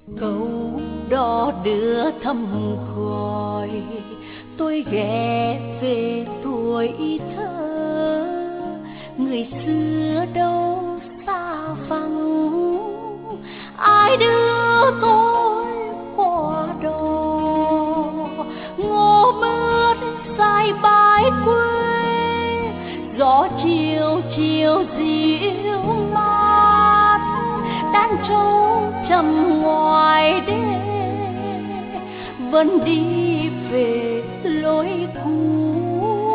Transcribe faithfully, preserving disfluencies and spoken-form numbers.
Câu đó đưa thầm gọi tôi ghé về tuổi thơ, người xưa đâu xa vắng, ai đưa tôi qua đó. Ngô mướt dài bãi quê, gió chiều chiều dịu mát, đàn trâu trầm ngoài đê vẫn đi về lối cũ.